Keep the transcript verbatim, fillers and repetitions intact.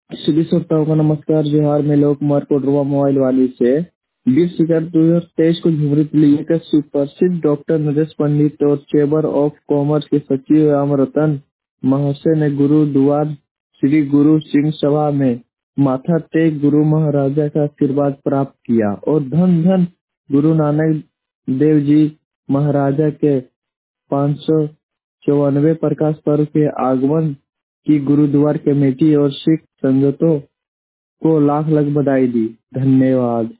सभी श्रोताओं को नमस्कार जोहार। मैं लोक कुमार कोटरवा मोबाइल वाली से बीस हजार दो हजार तेईस को झुमरी जिले के सुप्रसिद्ध डॉक्टर नरेश पंडित और चेंबर ऑफ कॉमर्स के सचिव राम रतन महाशय ने गुरुद्वार श्री गुरु सिंह सभा में माथा टेक गुरु महाराजा का आशीर्वाद प्राप्त किया और धन धन गुरु नानक देव जी महाराजा के पाँच सौ चौरानवे प्रकाश पर्व के आगमन की गुरुद्वारा कमेटी और सिख संगतों को लाख लाख बधाई दी। धन्यवाद।